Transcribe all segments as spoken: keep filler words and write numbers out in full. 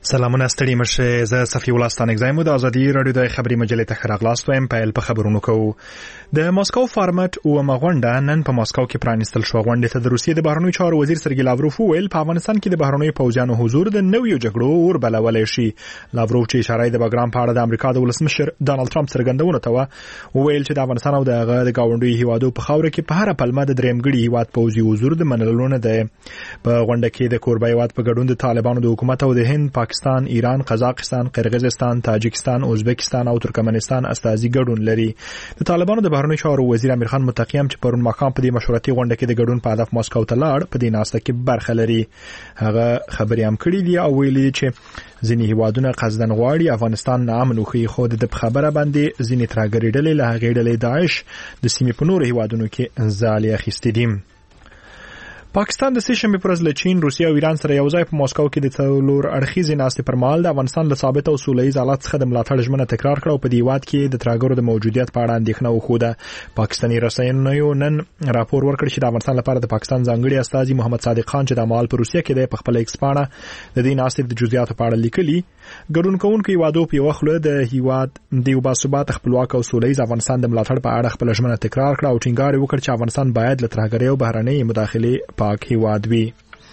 سلامونه ستړي مشه زه صفي الله ستانک زایم د ازادي رادیو د خبري مجلې ته خراغلاست وایم په په خبرونو کوو د ماسکو فارمټ او مغونډه نن په ماسکو کې پرانیستل شو. غونډه ته د روسیې د بهرنیو چارو وزیر سرګی لاوروف ویل په افغانستان کې د بهرنیو پوځیانو حضور د نویو جګړو اور بلولای شي. لاوروف چې اشاره د بګرام په اړه د امریکا د ولسمشر ډانلډ ټرمپ څرګندونه ته ویل چې د افغانستان او د ګاونډي هیوادو په خاور کې په هر پلمه د درېمګړي هیواد پوځي حضور د منلونه ده. په غونډه کې د کوربه هیواد په ګډون د طالبانو د حکومت او د هند، پاکستان، ایران، قزاقستان، قرغیزستان، تاجکستان، ازبکستان او ترکمنستان استازي ګډون لري. د طالبانو د بهرنیو چارو وزیر امیر خان متقیم چې پرون ماښام په دې مشورتي غونډه کې د ګډون په هدف ماسکو ته لاړ په دې ناسته کې برخه لري. هغه خبرې هم کړې دي او ویلي چې ځینې هیوادونه قصدن غواړي افغانستان نامن وکړي، خو د خبره باندې ځینې ترهګري ډلې له هغې ډلې داعش د سیمې په نورو هیوادونو کې ځالې اخیستې دي. پاکستان د سیشنبه پر ورځ له چین، روسیې او ایران سره یوځای په ماسکو کې د څلور اړخیزې ناستې پر مهال د افغانستان له ثابت او سولهییز حالت څخه د ملاتړ ژمنه تکرار کړه او په دې هیواد کې د ترهګرو د موجودیت په اړه اندېښنه وښوده. پاکستاني رسنیو نن راپور ورکړ چې د افغانستان لپاره د پاکستان ځانګړي استازي محمد صادق خان چې د مال په روسیه کې د خپل ایکس پاڼه د دې ناستې د جزئیاتو په اړه لیکلي. ګډون کوونکو هیوادو په یو خله د هیواد د یو باثبات خپلواک او سولهییز افغانستان د ملاتړ په اړه خپل ژمنه تکرار کړه او ټینګار وکړ چې افغانستان باید له ترهګرۍ او بهرنۍ مداخلې پاک هیواد وي.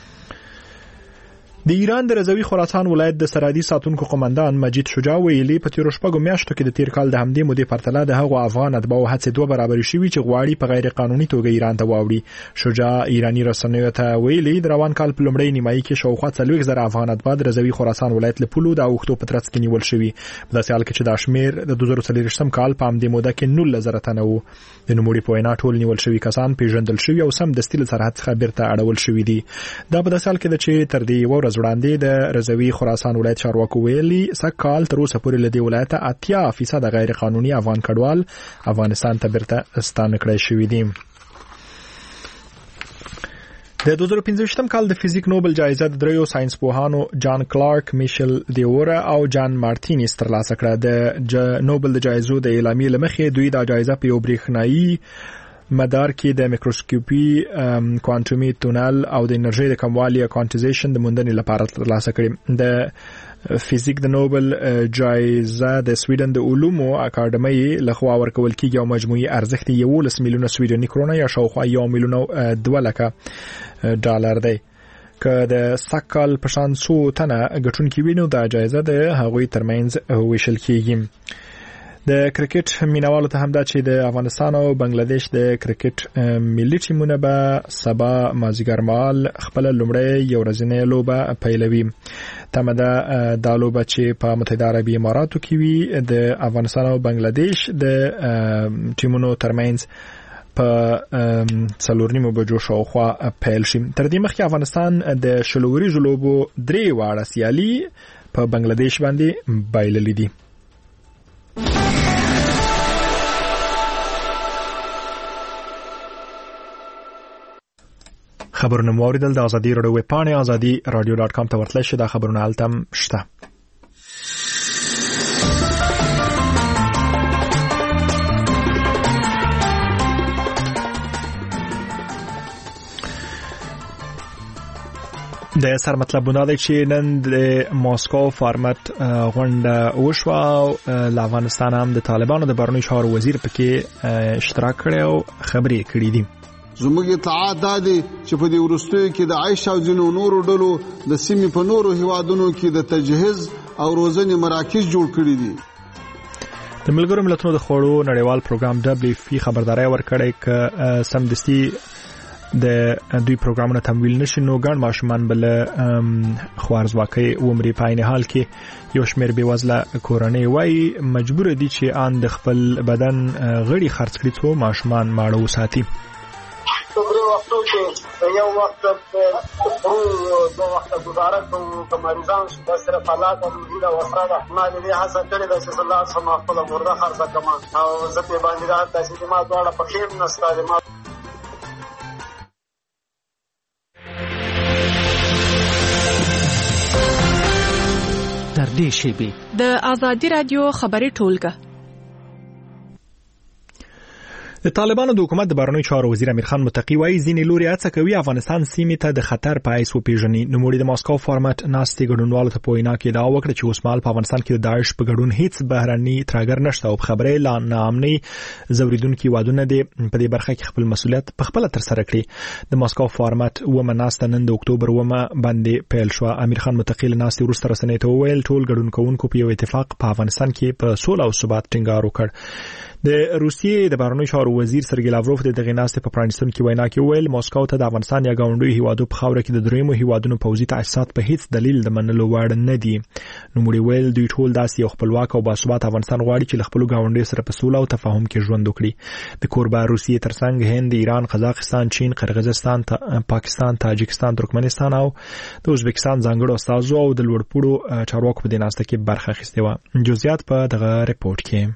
د ایران د رضوي خراسان ولایت د سرحدي ساتونکو قومندان مجید شجاع ویلي په تیر شپږو میاشتو کې د تیر کال د همدې مودې پرتله د هغو افغان اتباعو هڅې دوه برابر شوي چې غواړي په غیر قانوني توګه ایران ته واوړي. شجاع ایرانی رسنیو ته ویلي د روان کال په لومړۍ نیمایي کې شاوخوا څلوېښت زره افغان اتباع د رضوي خراسان ولایت له پولو د اوښتو په ترڅ کې نیول شوي. په داسې حال کې چې دا شمېر د دوه زره څلېرویشتم کال په همدې موده کې نولس زره تنه و. د نوموړي په وینا ټول نیول شوي کسان پیژندل شوي او سمدستي له سرحد څخه بیرته اړول شوي دي. دا په داسې حال کې ده چې تر دې یوه ورځ وړاندې د رضوي خراسان ولایت چارواکو ویلي سږکال تر اوسه پورې له دې ولایته اتیا فیصده غیر قانوني افغان کډوال افغانستان ته بیرته ستانه کړای شوي دي. د دوه زره پنځه کال د فزیک نوبل جایزه د دریو ساينس پوهانو جان کلارک، میشل دیورا او جان مارتینز ترلاسه کړه. د نوبل د جایزو د اعلامیې لمخې دوی دا جایزه په یو برېښنایي مدار کې د میکروسکوپي، کوانټومي تونل او د انرژي د کموالي یا کوانټیزیشن د موندنې لپاره ترلاسه کړي. د فزیک د نوبل جایزه د سویډن د علومو اکاډمۍ لخوا ورکول کیږي او مجموعي ارزښت یولس میلیونه سویډني کرونه یا شاوخوا یو میلیون دوه لکه ډالر دی. که د سږکال په شان څو تنه ګټونکي وي نو دا جایزه د هغوی ترمنځ ویشل کیږي. د کرکټ مینوالو ته هم دا چې د افغانستان او بنگلاديش د کرکټ ملي ټیمونه به سبا مازیګر مهال خپل لومړی یو ورځنۍ لوبه پیلوي. تمه ده دا لوبه چې په متحده عربي اماراتو کې وي د افغانستان او بنگلاديش د ټیمونو ترمنځ په څلور نیمو بجو شاوخوا پیل شي. تر دې مخکې افغانستان د شلوريزو لوبو درې واړه سیالي په بنگلاديش باندې بایللې دي. خبرونه مو اوریدل د ازادي رادیو ویب پاڼې ازادي رادیو ډاټ کام ته ورتلی شئ. دا خبرونه هلته هم شته. د سر مطلب دا دی چې نن د ماسکو فارمټ غونډه وشوه او له افغانستان هم د طالبانو د بهرنیو چارو وزیر پکې اشتراک کړی او خبرې کړې دي. زموږ اطلاعات دا دي چې په دې وروستیو کې د عایش او ځینو نورو ډلو د سیمې په نورو هیوادونو کې د تجهیز او روزنې مراکز جوړ کړي دي. د ملګرو ملتونو د خوړو نړیوال پروګرام دبليو اف پی خبرداري ورکړې ک سمدستي د دوی پروګرامونو تمویل نشي نو ګڼ ماشومان بل خوارزواکۍ عمرې په عین حال کې یو شمېر بېوزله کورنۍ وایي مجبور دي چې آن د خپل بدن غړي خرڅ کړي څو ماشومان ماړه وساتي. دوه وختو کې یو وخت په دوه وخت گزاره کوو که مریضان شو دا صرف حالات او مدیره وسره ده. ما دې هڅه کړې ده چې زه لاړ شم خپله مرده خرڅه کړم او زه پرې باندې راحت ده چې ما دواړه پښې هم نسته دي. ما تر دې شیبې د ازادي رادیو خبري ټولګه د طالبانو د حکومت د بهرنیو چارو وزیر امیر خان متقی وايي ځینې لوري هڅه کوي افغانستان سیمې ته د خطر په حیث وپیژني. نوموړي د ماسکو فارمټ ناستې ګډونوالو ته په وینا کې ادعا وکړه چې اوس مهال په افغانستان کې د داعش په ګډون هیڅ بهرني ترهګر نشته او خبرې لا ناامنۍ زوریدونکي وادونه دي په دې برخه کې خپل مسؤلیت په خپل تر سره کړي. د ماسکو فارمټ ومه ناسته نن د اکتوبر ومه باندې پیل شو. امیر خان متقی له ناستې وروسته رسنیو ته وویل ټول ګډون کوونکو په یو اتفاق په افغانستان کې په سوله او ثبات ټینګار وکړ. د روسیې د بهرنیو چارو وزیر سرګی لاوروف د دغه ناستې په پرانیستونکو وینا کې ویل ماسکو ته د افغانستان یا ګاونډیو هیوادو په خاوره کې د دریمو هیوادونو پوځي تاسیسات په هیڅ دلیل د منلو وړ نه دي. نوموړي ویل دوی ټول داسې یو خپلواک او باثبات افغانستان غواړي چې له خپلو ګاونډیو سره په سوله او تفاهم کې ژوند وکړي. د کوربه روسیې ترڅنګ هند، ایران، قزاقستان، چین، قرغیزستان، پاکستان، تاجکستان، ترکمنستان او د ازبکستان ځانګړو استازو او د لوړپوړو چارواکو په دې ناسته کې برخه اخیستې وه. جزئیات په دغه ریپورت کې.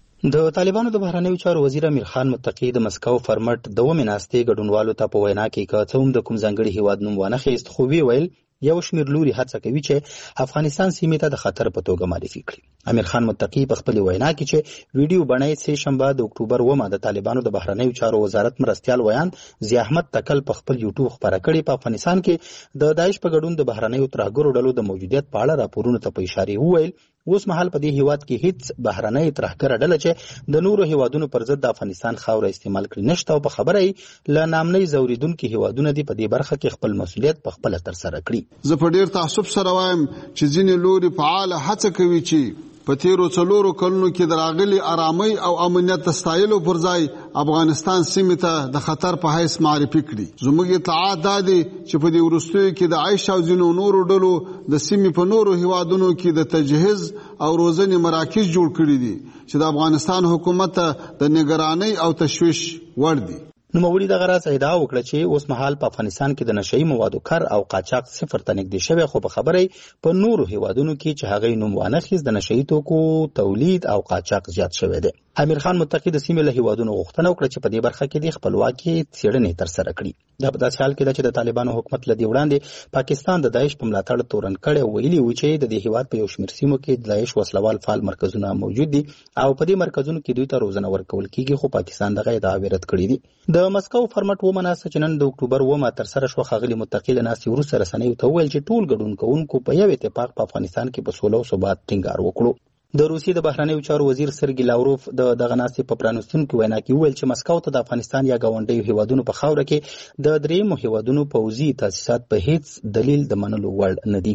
د طالبانو د بهرنیو چارو وزیر امیر خان متقی د مسکو فارمټ د ومه ناستې ګډونوالو ته په وینا کې که څوم د کوم ځانګړي هیواد نوم ونه خېست خو وی ویل یو شمیر لوري هڅه کوي چې افغانستان سیمې ته د خطر په توګه معرفي کړي. امیر خان متقی په خپل وینا کې چې ویډیو بڼه سه شنبه د اکتوبر ومه د طالبانو د بهرنیو چارو وزارت مرستيال ویان ضیاء احمد تکل په خپل یوټیوب خبره کړې په افغانستان کې د داعش په ګډون د بهرنیو ترهګرو ډلو د موجودیت په اړه راپورونه ته په اشاره وویل اوس مهال په دې هیواد کې هیڅ بهرنۍ ترهګر ډله چې د نورو هیوادونو پر ضد د افغانستان خاوره استعمال کړي نشته او په خبره یې له نامنۍ زوریدونکو هیوادونو دی په دې برخه کې خپل مسؤلیت په خپل تر سره کړي. زه په ډیر تعصب سره وایم چې ځینې لوري فعال هڅه کوي چې په تیرو څلورو کلونو کې د راغلي آرامۍ او امنیت د ستایلو پر ځای افغانستان سیمې ته د خطر په حیث معرفي کړي. زموږ اطلاعات دا دي چې په دې وروستیو کې د عیش او ځینو نورو ډلو د سیمې په نورو هیوادونو کې د تجهیز او روزنې مراکز جوړ کړي دي چې د افغانستان حکومت د نگرانۍ او تشویش وړ دي. نوموړي دغه راز ادعا وکړه چې اوس مهال په افغانستان کې د نشئی موادو کار او قاچاق صفر ته نږدې شوی خو په خبرې په نورو هیوادونو کې چې هغه نوم وانخیز د نشئی توکو تولید او قاچاق زیات شوی دی. امیر خان متقی د سیمې له هیوادونو غوښتنه وکړه چې په دې برخه کې د خپلواکي څېړنې تر سره کړي. دا په داسې حال کې ده چې د طالبانو حکومت له دې وړاندې پاکستان د داعش په ملاتړ تورن کړی ویلي و چې د دې هیواد په یو شمېر سیمو کې د داعش وسلوال فعال مرکزونه موجود دي او په دې مرکزونو کې دوی ته روزنه ورکول کیږي خو پاکستان دغه ادعا رد کړې دي. د مسکو فارمټ ومناسته چې نن د اکتوبر ومه تر سره شو خاغلی متقی له ناستې وروسته رسنیو ته وویل چې ټول ګډون کوونکو په یو اتفاق په افغانستان کې په سوله او ثبات ټینګار وکړو. د روسیې د بهرنیو چارو وزیر سرګی لاوروف د دغه ناستې په پرانیستونکو وینا کې وویل چې مسکو ته د افغانستان یا ګاونډیو هیوادونو په خاوره کې د دریمو هیوادونو پوځي تاسیسات په هیڅ دلیل د منلو وړ نه دي.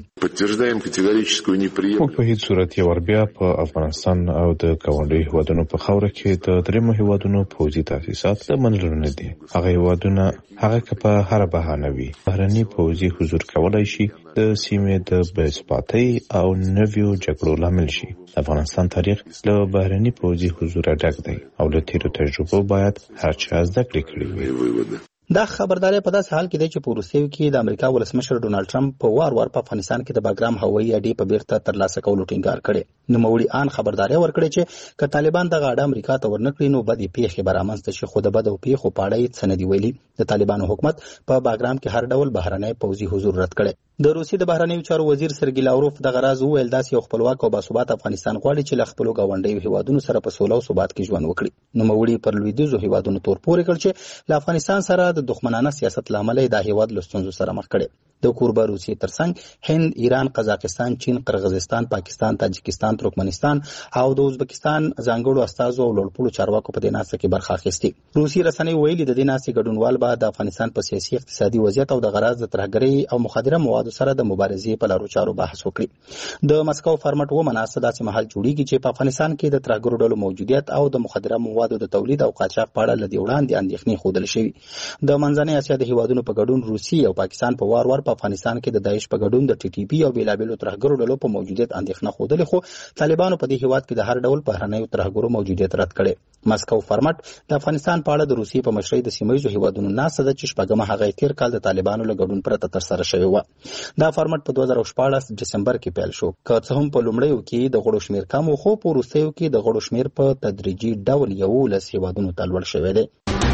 موږ په هیڅ صورت یې وربیا په افغانستان او د ګاونډیو هیوادونو په خاوره کې د دریمو هیوادونو پوځي تاسیسات د منلو نه دي. هغه هیوادونه هغه که په هر بهانه وي بهرني پوځي حضور کولای شي د سیمې د بې ثباتۍ او نویو جګړو لامل شي. افغانستان تاریخ له بهرني پوځي حضور ډک دی او له تیرو تجربو باید هر چا زده کړې کړې وي. دا خبرداري په داسې حال کې دی چې په روسیې کې د امریکا ولسمشر ډونالد ټرمپ په وار وار په افغانستان کې د باګرام هوایي اډې په بیرته ترلاسه کولو ټینګار کړی. نوموړي ان خبرداري ورکړي چې که طالبان دغه اډه امریکا ته ورنکړي نو بدې پیښې به رامنځته شي خو د بدو پیښو په اړه یې څه نه دي ویلي. د طالبانو حکومت په باګرام کې هر ډول بهرنی پوځي حضور رد کړی. د روسیې د بهرنیو چارو وزیر سرګی لاوروف دغه راز وویل داسې یو خپلواک او باثبات افغانستان غواړي چې له خپلو ګاونډیو هیوادونو سره په سوله او ثبات کې ژوند وکړي. نوموړي پر لویدیځو هیوادونو تور پورې کړ چې له افغانستان سره د دښمنانه سیاست لامل دا هیواد له ستونزو سره مخ کړي. د کوربه روسیې ترڅنګ هند، ایران، قزاقستان، چین، قرغیزستان، پاکستان، تاجکستان، ترکمنستان او د ازبکستان ځانګړو استازو او لوړپوړو چارواکو په دې ناسته کې برخه اخیستې. روسي رسنۍ ویلي د دې ناستې ګډونوال به د افغانستان په سیاسي اقتصادي وضعیت او د غراض د ترهګرۍ او مخدره موادو سره د مبارزې په لارو چارو بحث وکړي. د مسکو فارمټ ومه ناسته داسې مهال جوړیږي چې په افغانستان کې د ترهګرو ډلو موجودیت او د مخدره موادو د تولید او قاچاق په اړه له دې وړاندې اندېښنې ښودل شوي. د منځنۍ اسیا د هیوادونو په ګډون روسي او پاکستان په وار وار په افغانستان کې د داعش په ګډون د ټي ټي پی او بیلابیلو ترهګرو ډلو په موجودیت اندېښنه ښودلې خو طالبانو په دې هیواد کې د هر ډول بهرنیو ترهګرو موجودیت رد کړي. مسکو فارمټ د افغانستان په اړه د روسیې په مشرۍ د سیمایي هیوادونو ناسته ده چې شپږمه هغه تیر کال د طالبانو له ګډون پرته ترسره شوې وه. دا فارمټ په دوه زره شپاړس ډسمبر کې پیل شو. که څه هم په لومړیو کې د غړو شمېر کم و خو په وروستیو کې د غړو شمېر په تدریجي ډول یولس هیوادونو ته لوړ شوی دی.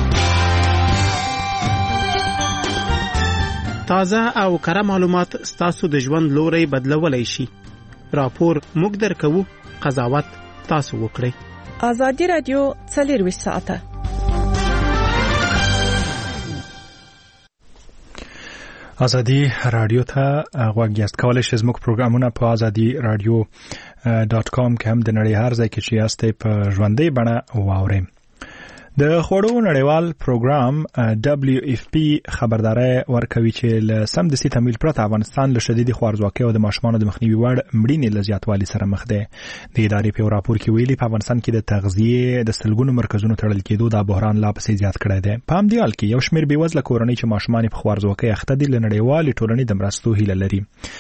تازه او کره معلومات ستاسو د ژوند لوري بدلولای شي. راپور موږ درکوو، قضاوت تاسو وکړئ. ازادي رادیو څلور ساعته ازادي رادیو ته غوږ یاست. کولای شئ زموږ پروګرامونه په ازادي رادیو ډاټ کام کې هم د نړۍ هر ځای کې چې یاستئ په ژوندۍ بڼه واورئ. د خوړو نړیوال پروګرام دبليو اف پی خبرداري ورکوي چې له سمدستي تمویل پرته افغانستان له شدید خوارځواکۍ او د ماشومانو د مخنیوي وړ مړینې له زیاتوالي سره مخ دی. د ادارې په راپور کې ویلي په افغانستان کې د تغذیې د سلګونو مرکزونو تړل کېدو د بحران لا پسې زیات کړی دی. په همدې حال کې یو شمېر بېوزله کورنۍ چې ماشومان په خوارځواکۍ اخته دي له نړیوالې ټولنې د مرستو هیله لري.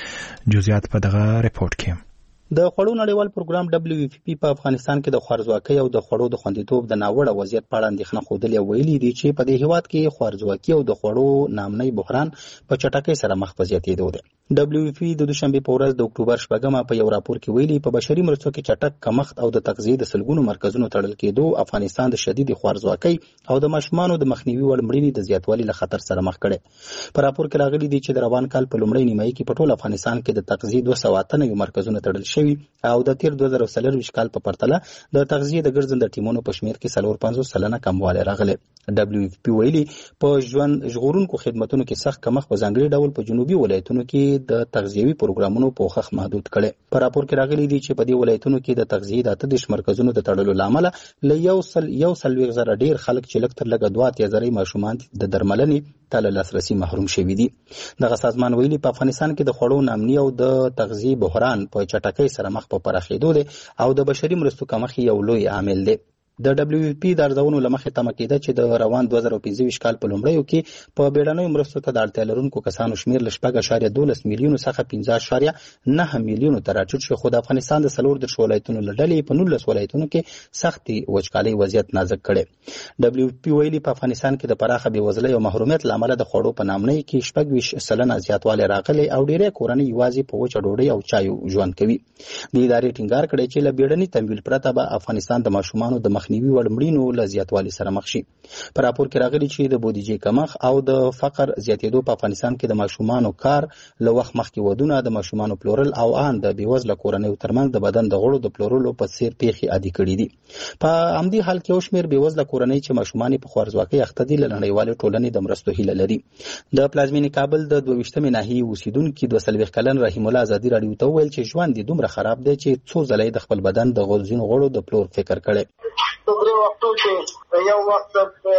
جزئیات په دغه ریپورت کې. د خوړو نړیوال پروګرام دبليو اف پی په افغانستان کې د خوارځواکۍ او د خوړو د خوندیتوب د ناوړه وضعیت په اړه اندېښنه ښودلې او ویلي دي چې په دې هیواد کې خوارځواکۍ او د خوړو نامنۍ بحران په چټکۍ سره مخ په زیاتېدو دی. دبليو اف پی د دوشنبه په ورځ د اکتوبر شپږمه په یو راپور کې ویلي په بشري مرستو کې چټک کمښت او د تغذیې د سلګونو مرکزونو تړل کېدو افغانستان د شدید خوارځواکۍ او د ماشومانو د مخنیوي وړ مړینې د زیاتوالي له خطر سره مخ کړي. په راپور کې راغلي دي چې د روان کال په لومړۍ نیمایي کې په ټول افغانستان کې د تغذیې دوه سوه اته نوي مرکزونه تړل شوي او د تیر دوه زره څلرویشت کال په پرتله د تغذیې د ګرځنده ټیمونو په شمیر کې څلور پنځوس سلنه کموالی راغلی. دبليو اف پی ویلي په ژوند ژغورونکو خدماتونو کې سخت کمښت په ځانګړي ډول په جنوبي ولایتونو کې د تغذیوي پروګرامونو پوښښ محدود کړي. په راپور کې راغلي دي چې په دې ولایتونو کې د تغذیې د اته دېرش مرکزونو د تړلو له امله له یو سل یو څلوېښت زره ډېر خلک چې لږ تر لږه دوه اتیا زره ماشومان د درملنې ته له لاسرسي محروم شوي دي. دغه سازمان ویلي په افغانستان کې د خوړو نامني او د تغذیې بحران په چټکۍ سره مخ په پراخېدو دی او د بشري مرستو کمښت یو لوی عامل دی. د دبليو اف پی د ارزونو له مخې تمه کېده چې د روان دوه زره پنځه ویشت کال په لومړیو کې په بیړنیو مرستو ته د اړتیا لرونکو کسانو شمېر له شپږ اعشاریه دولس میلیونو څخه پنځه اعشاریه نهه میلیونو ته راټیټ شو، خو د افغانستان د څلور دېرش ولایتونو له ډلې په نولس ولایتونو کې سختې وچکالۍ وضعیت نازک کړی. دبليو اف پی ویلي په افغانستان کې د پراخه بېوزلۍ او محرومیت له امله د خوړو په نامنۍ کې شپږ ویشت سلنه زیاتوالی راغلی او ډېری کورنۍ یوازې په وچه ډوډۍ او چایو ژوند کوي. د ادارې ټینګار کړی چې له بیړني تمویل پرته به افغانستان د ماشومانو د مخنیوي وړ مړینو له زیاتوالي سره مخ شي. په راپور کې راغلي چې د بودیجې کمښت او د فقر زیاتېدو په افغانستان کې د ماشومانو کار له وخت مخکې ودونه د ماشومانو پلورل او ان د بېوزله کورنیو ترمنځ د بدن د غړو د پلورلو په څیر پیښې عادي کړي دي. په همدې حال کې یو شمېر بېوزله کورنۍ چې ماشومان په خوارځواکۍ اخته دي له نړیوالې ټولنې د مرستو هیله لري. د پلازمینې کابل د دوه ویشتمې ناحیې اوسیدونکي دوه څلوېښت کلن رحیم الله ازادي راډیو ته وویل چې ژوند یې دومره خراب دی چې څو ځله د خپل بدن د ځینو غړو د پلور فکر کړی. درې وختو کې یو وخت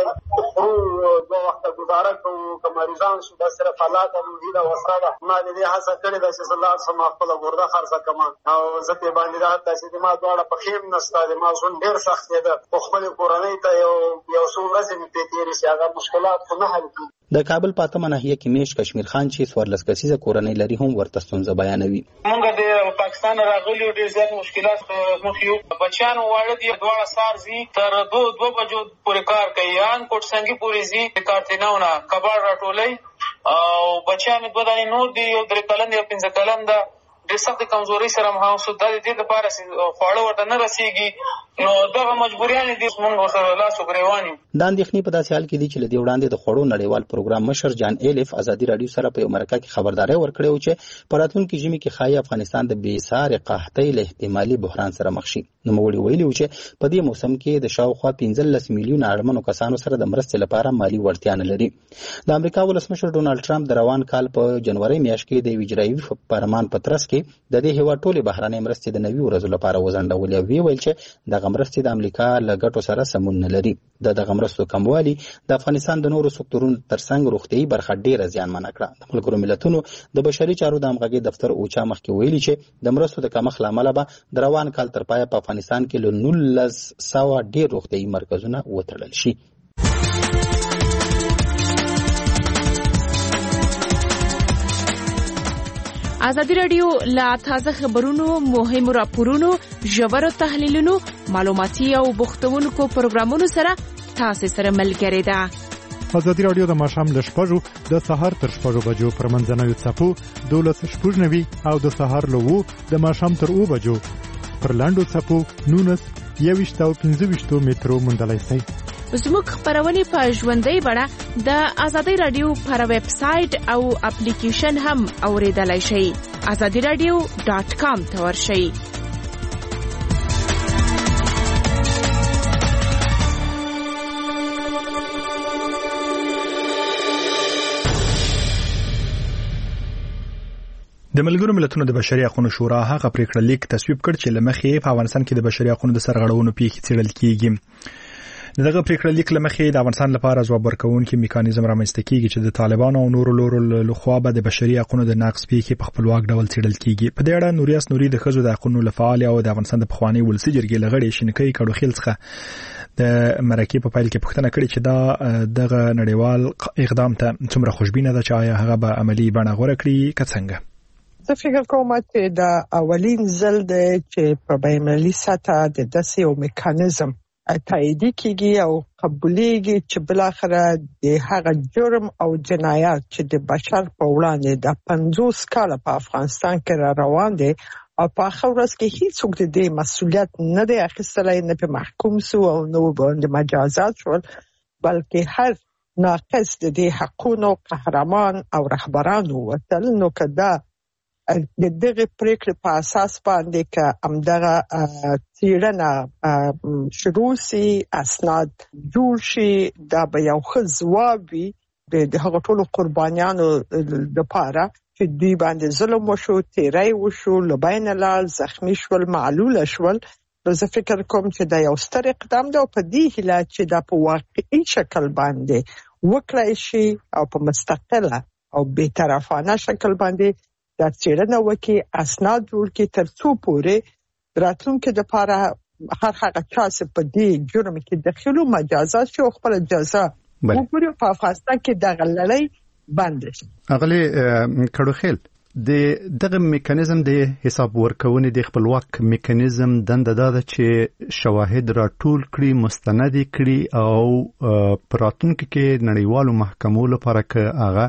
خورو دوه وخته ګزاره کوو که مریضان شو دا صرف حالات او هیله وسره ده. ما د دې هڅه کړې ده چې زه لاړ شم خپله ګرده خرڅه کړم او زه پرې باندې دا داسې د ما دواړه پښې هم نشته، د ما ژوند ډېر سخت دی. خو خپلې کورنۍ ته یو یو څو ورځې مې پرې تېرې شي، هغه مشکلات خو نه حل کېږي. د کابل په اتمه ناحیه کې میش کشمیر خان چې څوارلس کسیزه کورنۍ لري هم ورته ستونزه بیانوي. موږ د پاکستان راغلي ډېر زیات مشکلات مخ یو. بچیان واړه دي، دواړه سار ځي تر دو دوه بجو پورې کار کوي، ان کوټ سنګي پورې ځي کارتینونه کباړ راټولوي او بچیان دوه دانې نور دي، یو درې کلن یو پنځه کلن ده. ډېر سخت کمزورۍ سره مخامخ شو. دا د دې لپاره خواړه ورته نه رسېږي، نو دغه مجبوریانې دي موږ ورسره لاس و ګرېوان یو. دا اندېښنې په داسې حال کې دي چې له دې وړاندې د خوړو نړیوال پروګرام مشر جان ایلف ازادي راډیو سره په یو مرکه کې خبرداری ورکړې وه چې په راتلونکي ژمي کې ښایي افغانستان د بېسارې قحطۍ له احتمالي بحران سره مخ شي. نوموړي ویلي وو چې په دې موسم کې د شاوخوا پنځلس میلیونه اړمنو کسانو سره د مرستې لپاره مالي وړتیا نه لري. د امریکا ولسمشر ډونالډ ټرمپ د روان کال په جنوري میاشت کې د یو اجرایي فرمان په ترڅ کې د دې هېواد ټولې بهرنۍ مرستې د نوي ورځو لپاره وځنډولې او ویې ویل چې دغه مرستې د امریکا له ګټو سره سمون نه لري. د دغه مرستو کموالي د افغانستان د نورو سکتورونو ترڅنګ روغتیایي برخه ډېره زیانمنه کړه. د ملګرو ملتونو د بشري چارو د همغږۍ دفتر اوچا مخکې ویلي چې د مرستو د کمښت له امله به د روان کال تر پایه په افغانستان کې له نولس سوه ډېر روغتیایي مرکزونه وتړل شي. ازادي راډیو لا تازه خبرونو، مهمو راپورونو، ژورو تحلیلونو، معلوماتي او بوختونکو پروګرامونو سره تاسو سره ملګری ده. ازادي راډیو د ماښام له شپږو د سهار تر شپږو بجو پر منځنوي څپو دولس شپږ نوي او د سهار له اوو د ماښام تر اوو بجو پر لاندو څپو نولس یوویشت او پنځه ویشتو مترو موندلی شئ. زموږ خپرونې په ژوندۍ بڼه د ازادي راډیو پر ویب سایټ او اپلیکیشن هم اوریدلای شئ. ازادي راډیو ډاټ کام ته ورشئ. د ملګرو ملتونو د بشري حقوقو شورا هغه پریکړه لیک تصویب کړ چې لمخې په افغانستان کې د بشري حقوقو د سرغړونو پیښې څېړل کیږي. دغه پریکړه لیک لمخې د افغانستان لپاره ځواب ورکوونکي میکانیزم رامنځته کیږي چې د طالبانو او نورو لورو لخوا به د بشري حقوقو د نقض پیښې په خپلواک ډول څېړل کیږي. په دې اړه نوریاس نوري د ښځو د حقوقو لفعال او د افغانستان د پخوانی ولسي جرګې لغړی شینکۍ کډوخیل څخه د مرکې په پایل کې پوښتنه کړې چې دا دغه نړیوال اقدام ته څومره خوشبینه ده چې آیا هغه به عملی بڼه غوره کړي که څنګه؟ زه فکر کوم چې دا اولین ځل دی چې په بین‌المللي سطح د داسې یو میکانیزم تایید کیږي او قبولېږي چې بلاخره د هغه جرم او جنایات چې د بشر په وړاندې د پنځوس کاله په افغانستان کې را روان دي او په آخر ورځ کې هیڅوک د دې مسؤلیت نه دی اخیستلی، نه په محکوم سو او نه باندې مجازات شول، بلکې هر ناقص د دې حقونو قهرمان او رهبران ووتل. نو که دا د دغه پریکړې په اساس باندې که همدغه څېړنه شروع سي، اسناد جوړ شي، دا به یو ښه ځواب وي د هغو ټولو قربانیانو لپاره چې دوی باندې ظلم وشو، تیری وشو، له بینه لاړل، زخمي شول، معلوله شول. نو زه فکر کوم چې دا یو ستر اقدام دی او په دې هیله چې دا په واقعي شکل باندې وکړای شي او په مستقله او بی‌طرفانه شکل باندې دا څېړنه وکړي، اسناد جوړ کړي، تر څو پورې راتلونکي دپاره هر هغه چا چې په دې جرم کې دخیل و مجازات شي او خپله جزا وګوري. په افغانستان کې دغه لړۍ بنده شي. اغلې کډوخیل، د دغه میکانیزم د حساب ورکونې د خپلواک میکانیزم دنده دا ده چې شواهد را ټول کړي، مستند کړي او پراتونکو کې نړیوالو محکمو لپاره که هغه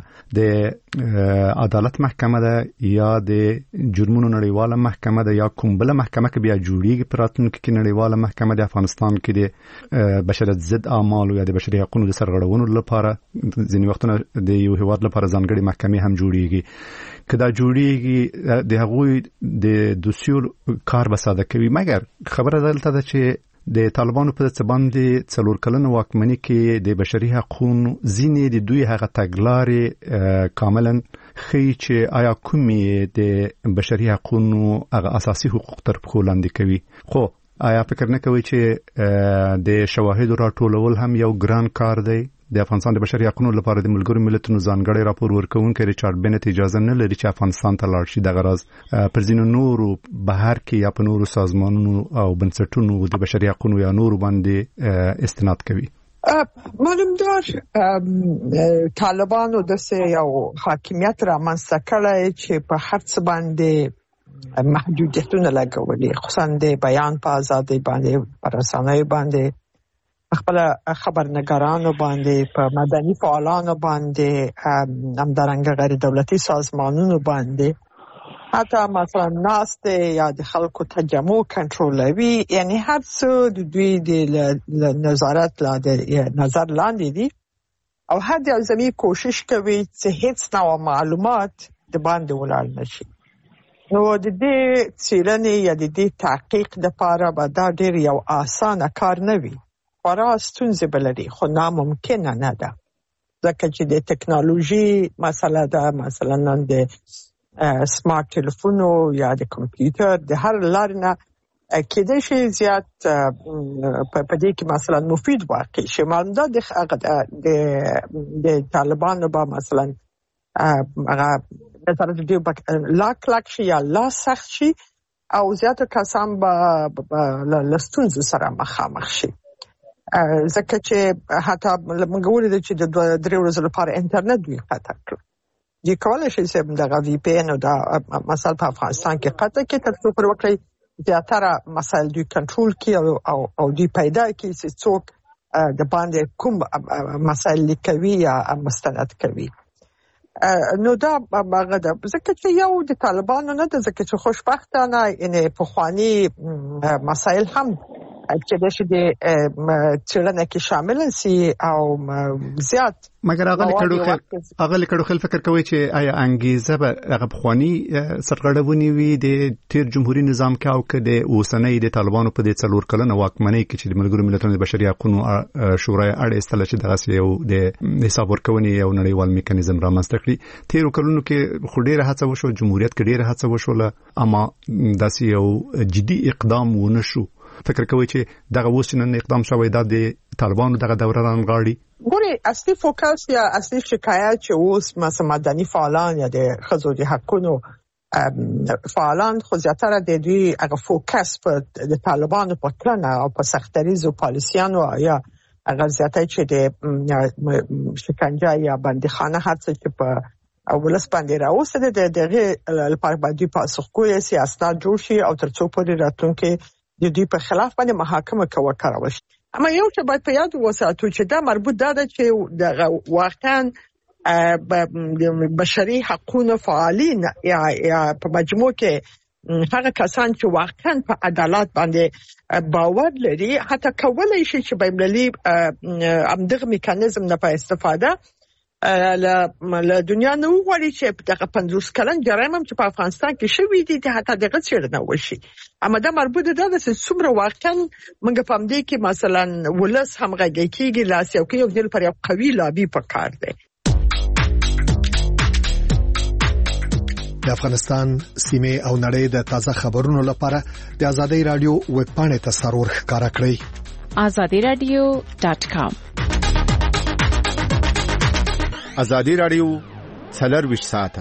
د عدالت محکمه ده یا د جرمونو نړیواله محکمه ده یا کوم بله محکمه کې بیا جوړیږي، پراتونکو کې نړیواله محکمه د افغانستان کې د بشریت ضد اعمالو یا د بشري حقوقو د سرغړونو لپاره ځینې وختونه د یو هیواد لپاره ځانګړي محکمې هم جوړیږي. که دا جوړیږي د هغوی د دوسیو کار به ساده کوي، مګر خبره دلته ده چې د طالبانو په څه باندې څلور کلنه واکمنۍ کې د بشري حقوقو ځینې د دوی هغه تګلارې کاملا ښیي چې آیا کومې د بشري حقوقو هغه اساسي حقوق تر پښو لاندې کوي. خو آیا فکر نه کوي چې د شواهدو راټولول هم یو ګران کار دی؟ د افغانستان د بشري حقوقو لپاره د ملګرو ملتونو ځانګړی راپور ورکوونکی ریچارډ بنت اجازه نه لري چې افغانستان ته لاړ شي. دغه راز پر ځینو نورو بهر کې یا په نورو سازمانونو او بنسټونو د بشري حقوقو یا نورو باندې استناد کوي. معلوم دار طالبانو داسې یو حاکمیت رامنځته کړی چې په هر څه باندې محدودیتونه لګولي، خصوصا د بیان په ازادۍ باندې، په رسنیو باندې، خپل خبرنګارانو باندې، په مدني فعالانو باندې، همدارنګه غیر دولتي سازمانونو باندې، حتی مثلا ناست یا د خلکو تجمع کنټرولوي، یعنی هر څه د دوی د نظارت لاندې نظر لاندې دي او هر یو زمي کوشش کوي چې هیڅ نوع معلومات د باندې ولاړ نشي. نو د دې څېړنې یا د دې تحقیق لپاره به دا ډېر یو اسانه کار نه وي، خورا ستونزې به لري، خو ناممکنه نه ده، ځکه چې د ټکنالوژي مسله ده، مثلا نن د سمارټ تلیفونو یا د کمپیوټر د هر لارې نه کېدای شي زیات په دې کې مثلا مفید واقع شي. معلوم ده د طالبانو به مثلا هغه نظارت ډېر لاک لاک شي یا لا سخت شي او زیاتو کسان به له ستونزو سره مخامخ شي، ځکه چې حتی موږ ولیدل چې د دوه درې ورځو لپاره انټرنیټ دوی قطع کړ. دوی کولی شي چې دغه وی پی این او دا مسایل په افغانستان کې قطع کړي تر څو پورې وکړي زیاتره مسایل دوی کنټرول کړي او او دوی پیدا کړي چې څوک د باندې کوم مسایل لیکوي یا مستند کوي. نو دا هغه ده، ځکه چې یو د طالبانو نه ده، ځکه چې خوشبختانه یعنې پخواني مسایل هم چې د شې د څېړنه کې شامل سي او زیات مګر هغه کډو خل هغه کډو خل فکر کوي چې آیا انګیزه به هغه بخوانی سرغړونی وي د تیر جمهوریت نظام کې او کې د اوسنۍ د طالبانو په د څلور کلنه واکمنۍ کې چې د ملګرو ملتونو د بشري حقوقو شورای اړ استل چې دغه یو د حساب ورکونې یو نړیوال میکانیزم رامنځته کړی تیر کلونو کې خډيره هڅه وشو جمهوریت کې ډیره هڅه وشوله اما داسې یو جدي اقدام ونه شو فکر کوي چې دغه وسنن اقدام شوی د طالبانو دغه دوره رانغاړي ګوري اصلي فوکس یا اصلي شکایت چې اوس مثلا مدني فعالان یا د خزو د حقونو فعالان خو زیاتره د دوی هغه فوکس په د طالبانو په کړنه او په سختریزو پالیسیانو یا هغه زیاتای چې د شکنجه یا بندیخانه هڅه چې په اولس باندې راوستل د دغه لپاره باندې پاسخګوی سیاست جوړ شي او ترڅو پورې راتلونکي د دوی په خلاف باندې محاکمه کوي کاروي اما یو څه باید په یاد وساتو چې دا مربوط ده چې د واقعا بشري حقوقو فعالین یا یا په مجموع کې هغه کسان چې واقعا په عدالت باندې باور لري حتی کولای شي چې بین‌المللي امدغه میکانیزم نه په استفاده له دنیا نو غواړي چې دغه پنځوس کلن جرایم چې په افغانستان کې شوي دي ته حتی دغه څېړنه وشي اما دا مربوط ده چې څومره واقعا موږ په دې کې مثلا ولس همغږي کېږي لاس یو کې یو ځل پر یو قوي لابي پکار دی د افغانستان سیمه او نړۍ د تازه خبرونو لپاره د ازادي رادیو ویب پاڼې ته سرور ښکارا کړئ azadi radio dot com ازادي رادیو څلور ساعته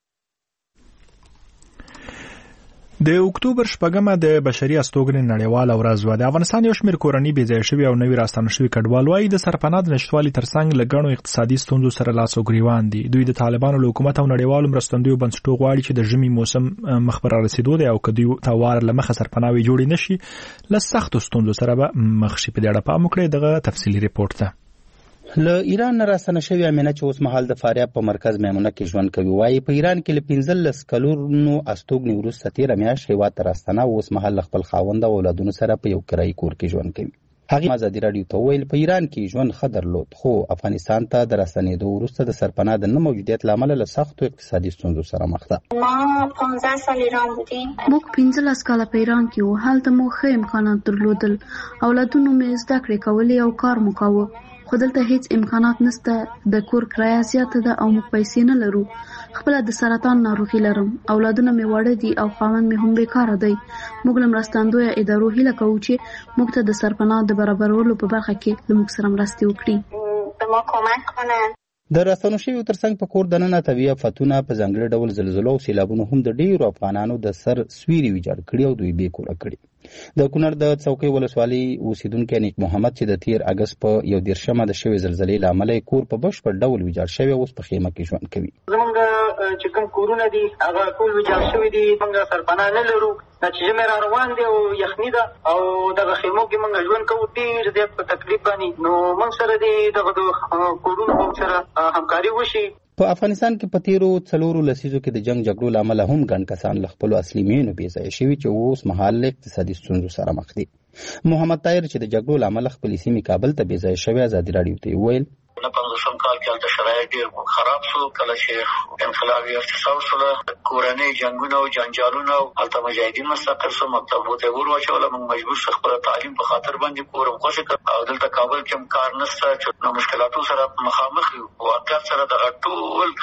د اکتوبر شپږمه د بشري استوګنې نړیواله ورځ و د افغانستان یو شمېر کورنۍ بې ځایه شوي او نوي راستانه شوي کډوال وايي د سرپناه د نشټوالي ترڅنګ له ګڼو اقتصادي ستونزو سره لاس او ګریوان دي دوی د طالبانو له حکومت او نړیوالو مرستندویو بنسټونو غواړي چې د ژمي موسم مخ پر رسیدو دی او که دوی ته وار له مخه سرپناوي جوړې نشي له سختو ستونزو سره به مخ شي په دې اړه پام وکړئ دغه تفصیلي ریپورت ته له ایران نه راستنه شوی امینه چې اوس مهال د فاریاب په مرکز میمونه کې ژوند کوي وايي په ایران کې له پنځلس کلونو استوګنې وروسته تېره میاشت هېواد ته راستنه اوس مهال خپل خاوند او اولادونو سره په یو کرایي کور کې ژوند کوي هغه ازادي رادیو ته ویل په ایران کې ژوند ښه درلود خو افغانستان ته د راستنېدو وروسته د سرپناه د نه موجودیت له امله له سختو اقتصادي ستونزو سره مخ ده ما پنځه سال ایران بودیم موږ پنځلس کاله په ایران کې وو هلته مو ښه امکانات درلودل اولادونو مې زده کړې کولې او کار مو کاوه خو دلته هیڅ امکانات نشته د کور کرایه زیاته ده او موږ پیسې نه لرو خپل د سرطان ناروغي لرم اولادونه مې واړه دي او خاوند مې هم بیکاره دی موږ له مرستندویه ادارو هیله کوو چې موږ ته د سرپناه د برابرولو په برخه کې له موږ سره مرستې وکړي به ما کمک کنن د راستنو شویو ترڅنګ په کور دننه طبیعي آفتونه په ځانګړي ډول زلزلو او سیلابونو هم د ډیرو افغانانو د سر سویري ویجاړ کړي او دوی بې کوره کړي د کونړ د څوکۍ ولسوالۍ اوسیدونکي نیک محمد چې د تیر اگست په یو دیرشمه د شوې زلزلې له امله کور په بشپړ ډول ویجاړ شوی اوس په خیمه کې ژوند کوي زمونږ چې کوم کورونه دي هغه ټول ویجاړ شوي دي موږ سرپناه نه لرو چې ژمی را روان دی او یخني ده او دغه خیمو کې موږ ژوند کوو ډېر زیات په تکلیف باندې نو موږ سره دی دغه کورونو موږ سره همکاري وشي په افغانستان کې په تیرو څلورو لسیزو کې د جنگ جګړو له امله هم ګڼ کسان له خپلو اصلي مېنو بې ځایه شوي چې اوس مهال له اقتصادي ستونزو سره مخ دي محمد طاهر چې د جګړو له امله خپلې سیمې کابل ته بې ځایه شوی ازادي راډیو ته وویل نه پنځوسم کال کې هلته شرایط ډېر خراب شو کله چې انقلابي اقتصاد شوله کورنۍ جنګونه او جنجالونه او هلته مجاهدین مستقر شو مکتبونو ته ور واچوله موږ مجبور شو خپله تعلیم په خاطر باندې کور هم خوشې کړ او دلته کابل کې هم کار نشته چې نو مشکلاتو سره مخامخ یو واقعیت سره دغه ټول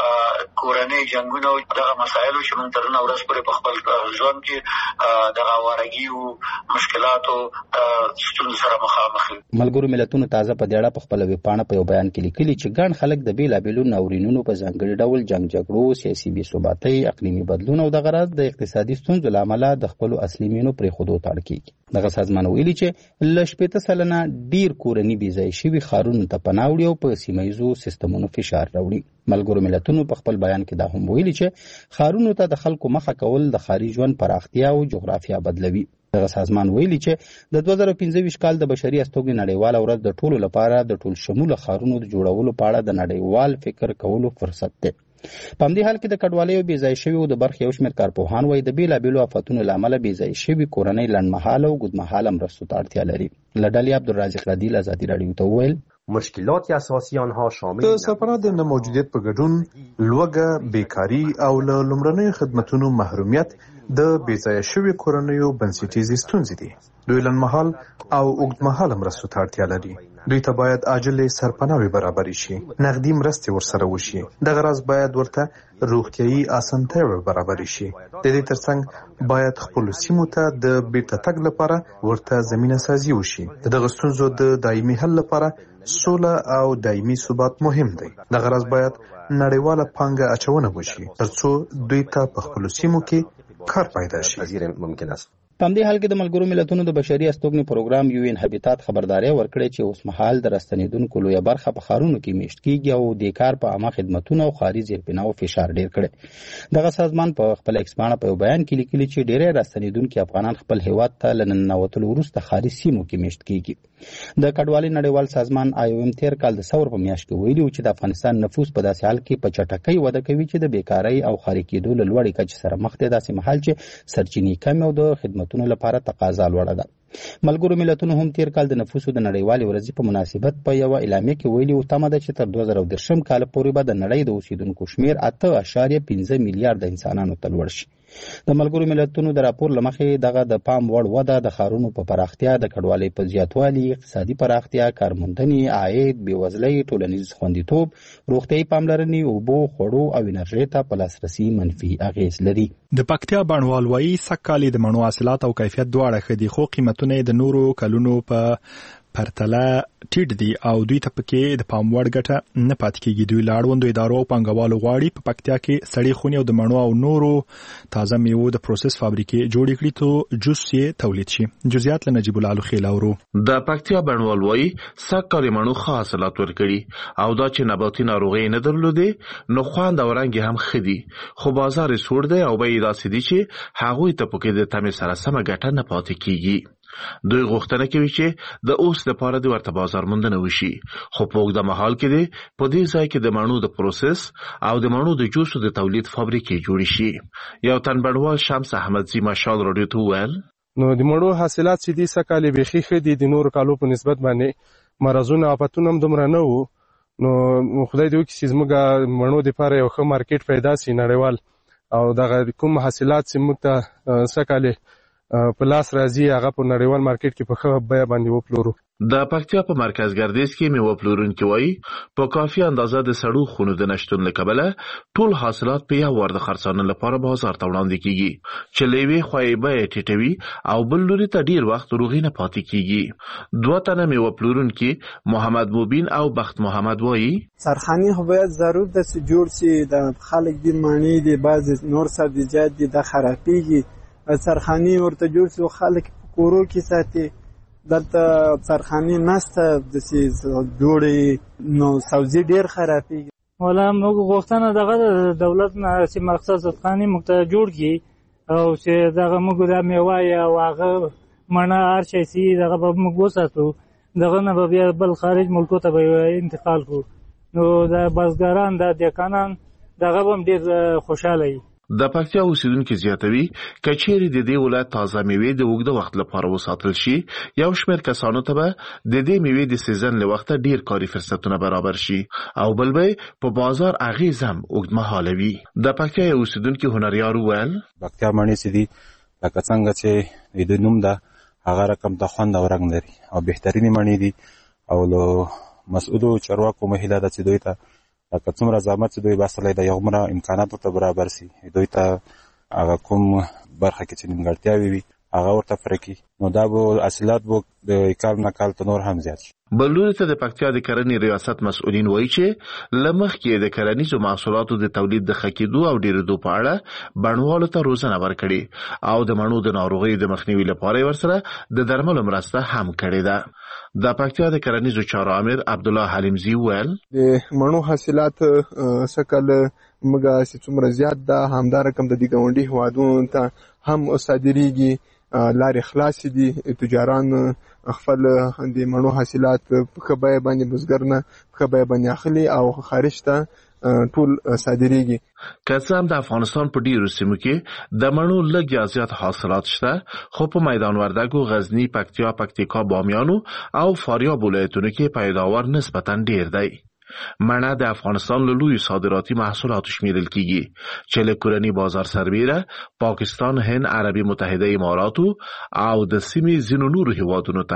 کورنۍ جنګونه او دغه مسایلو چې موږ تر نن ورځ پورې په خپل ژوند کې دغه اوارګي مشکلاتو ستونزو سره مخامخ یو ملګرو ملتونو تازه په دې اړه په خپله ویبپاڼه په یو بیان کې لیکلي چې ګڼ خلک د بېلابېلو ناورینونو په ځانګړي ډول جنګ جګړو سیاسي بې ثباتۍ اقلیمي بدلون او دغه راز د اقتصادي ستونزو له امله د خپلو اصلي مېنو پرېښودو ته اړ کېږي دغه سازمان ویلي چې له شپېته سلنه ډېر کورني بې ځایه شوي ښارونو ته پناه وړي او په سیمه ییزو سیستمونو فشار راوړي ملګرو ملتونو په خپل بیان کې دا هم ویلي چې ښارونو ته د خلکو مخه کول د ښاري ژوند پراختیا او جغرافیا بدلوي دغه سازمان ویلي چې د دوه زره پنځه ویشت کال د بشري استوګنې نړیواله ورځ د ټولو لپاره د ټول شموله ښارونو د جوړولو په اړه د نړیوال فکر کولو فرصت دی په همدې حال کې د کډوالۍ او بېځایه شویو د برخې یو شمېر کارپوهان وایي د بېلابېلو آفتونو له امله بېځایه شوي کورنۍ لنډمهاله او اوږدمهاله مرستو ته اړتیا لري. له ډلې عبدالرازق رادیل ازادي راډیو ته وویل مشکلات اساسی آنها شامل د سفرات د نه موجودیت په ګډون لوږه، بیکاري او له لومړنیو خدمتونو محرومیت د بېځایه شویو کورنیو بنسټیزې ستونزې دي. دوی لنډمهال او اوږدمهاله مرستو ته اړتیا لري. دوی ته باید عاجلې سرپناوې برابرې شي، نغدي مرستې ورسره وشي. دغه راز باید ورته روغتیایي اسانتیاوې برابرې شي. د دې ترڅنګ باید خپلو سیمو ته د بیرته تګ لپاره ورته زمینه سازي وشي. د دغه ستونزو د دایمي حل لپاره سوله او دایمي ثبات مهم دی. دغه راز باید نړیواله پانګه اچونه وشي ترڅو دوی ته په خپلو سیمو کې کار پیدا شي. ممکن است په همدې حال کې د ملګرو ملتونو د بشري استوګنې پروګرام یو ان هابیتات خبرداری ورکړې چې اوس مهال د راستنېدونکو لویه برخه په ښارونو کې میشت کیږي او د کار په عامه خدمتونو او ښاري زیربناو فشار ډېر کړی. دغه سازمان په خپل ایکس پاڼه په یو بیان کې لیکلي چې ډېری راستنېدونکي افغانان خپل هیواد ته له ننوتلو وروسته ښاري سیمو کې میشت کیږي. د کډوالۍ نړیوال سازمان آی او ایم تیر کال د ثور په میاشت کې ویلي و چې د افغانستان نفوس په داسې حال کې په چټکۍ وده کوي چې د بیکارۍ او ښاري کېدو له لوړې کچې سره مخ دی، داسې مهال چې سرچینې کمې او د خدمتونو لپاره تقاضا لوړه ده. ملګرو ملتونو هم تیر کال د نفوسو د نړیوالې ورځې په مناسبت په یوه اعلامیه کې ویلي و تمه ده چې تر دوه زره دېرشم کال پورې به د نړۍ د اوسیدونکو شمېر اته اعشاریه پنځه میلیارده انسانانو ته لوړ شي. د ملګرو ملتونو د راپور له مخې دغه د پام وړ وده د ښارونو په پراختیا، د کډوالۍ په زیاتوالي، اقتصادي پراختیا، کارموندنې، عاید، بېوزلۍ، ټولنیز خوندیتوب، روغتیایي پاملرنې، اوبو، خوړو او انرژۍ ته په لاسرسي منفي اغېز لري. د پکتیا بڼوال وایي سږ د مڼو حاصلات او کیفیت دواړه ښه دي، خو قیمتونه یې د نورو کلونو په پرتله ټیټ دي او دوی ته پکې د پام وړ ګټه نه پاتې کېږي. دوی له اړوندو ادارو او پانګوالو غواړي په پکتیا کې سړې خونې او د مڼو او نورو تازه میوو د پروسس فابریکې جوړې کړي ته جوس یې تولید شي. جزئیات له نجیب الله الخیل اورو. د پکتیا بڼوال وایي سږ کال مڼو ښه حاصلات ورکړي او دا چې نباتي ناروغۍ نه درلودې نو خوند او رنګ هم ښه دي، خو بازار یې سوړ دی او بیې داسې دي چې هغوی ته پکې د تمې سره سمه ګټه نه پاتې کېږي. دوی غوښتنه کوي چې د اوس لپاره د ورته بازار موندنه وشي، خو په اوږده مهال کې دی په دې ځای کې د مڼو د پروسس او د مڼو د جوسو د تولید فابریکې جوړې شي. یو تن بڼوال شمس احمدزي مشال راډیو ته وویل نو د مڼو حاصلات چې دي سږ کال یې بیخي ښه دي، د نورو کالو په نسبت باندې مرضونه آفتونه هم دومره نه وو. نو خدای دې وکړي چې زموږ مڼو دپاره یو ښه مارکیټ پیدا سي نړیوال، او دغه کوم حاصلات چې موږ ته سږ کال په لاس راځي هغه په نړیوال مارکیټ کې په ښه بیه باندې وپلورو. د پکتیا په مرکز ګردیز کې میوه پلورونکي وایي په کافي اندازه د سړو خونو د نشتون له کبله ټول حاصلات په یو وار د خرڅلاو لپاره بازار ته وړاندې کیږي، چې له یوې خوا یې بیه ټیټوي او بل لوري ته ډیر وخت روغې نه پاتې کیږي. دوه تنه میوه پلورونکي محمد مبین او بخت محمد وایي سرخاني خو باید ضرور داسې جوړ شي، د خلک دي مڼې دي بعضې نور سبزیجات دي دا خرابېږي، سرخاني ورته جوړ شي خلک په کورو کې ساتي. دلته سرخاني نسته داسې جوړې نو سبزي ډېر خرابېږي. والا موږ غوښتنه دغه د دولت نه چې مقصد خاني موږ ته جوړ کړي او چې دغه موږ د میوه او هغه مڼه هر شی سي دغه به موږ وساتو، دغه نه به بیا بل خارج ملکو ته به انتقال کړو. نو د بزګران د دیکانان دغه به هم ډېر خوشحاله وي. د پکتیا اوسیدونکي زیاتوي که چیرې د دې ولایت تازه میوې د اوږده وخت لپاره وساتل شي، یو شمېر کسانو ته به د دې میوې د سیزن له وخته ډیر کاري فرصتونه برابر شي او بل به په بازار اغیز هم اوږدمهاله وي. د پکتیا اوسیدونکي هنریار وویل پکتیا مڼې چې دي لکه څنګه چې د نوم ده هغه رقم د خوند او رنګ لري او بهترینې مڼې دي او له مسؤلو چارواکو مهیله ده چې دوی ته لکه څومره زحمت چې دوی باسلی ده یومره امکانات ورته برابر سي، دوی ته هغه کوم برخه کې چې نیمګړتیاوې وي هغه ورته پوره کړي، نو دا به حاصلات به د کال نه کال ته نور هم زیات شي. بل لوري ته د پکتیا د کرنې ریاست مسؤلین وایي چې له مخکې د کرنیزو محصولاتو د تولید د ښه کېدو او ډېرېدو په اړه بڼوالو ته روزنه ورکړې او د مڼو د ناروغیو د مخنیوي لپاره یې ورسره د درملو مرسته هم کړې ده. د پکتیا د کرنیزو چارو امیر عبدالله حلیمزي وویل د مڼو حاصلات سږ کال موږ چې څومره زیات ده همدا رقم د دې ګاونډي هېوادونو ته هم صادریږي، لارې خلاصې دي، تجاران خپل د مڼو حاصلات په ښه بیه باندې بزګر نه په ښه بیه باندې اخلي او خارج ته ټول صادریږي. که څه هم د افغانستان په ډیرو سیمو کې د مڼو لږ یا زیات حاصلات شته، خو په میدان وردګو، غزنی، پکتیا، پکتیکا، بامیانو او فاریاب ولایتونو کې پیداوار نسبتاً ډیر دی. مڼه د افغانستان له لویو صادراتي محصولاتو شمیرل کیږي چې له کورني بازار سربیره پاکستان، هند، عربي متحده اماراتو او د سیمې ځینو نورو هیوادونو ته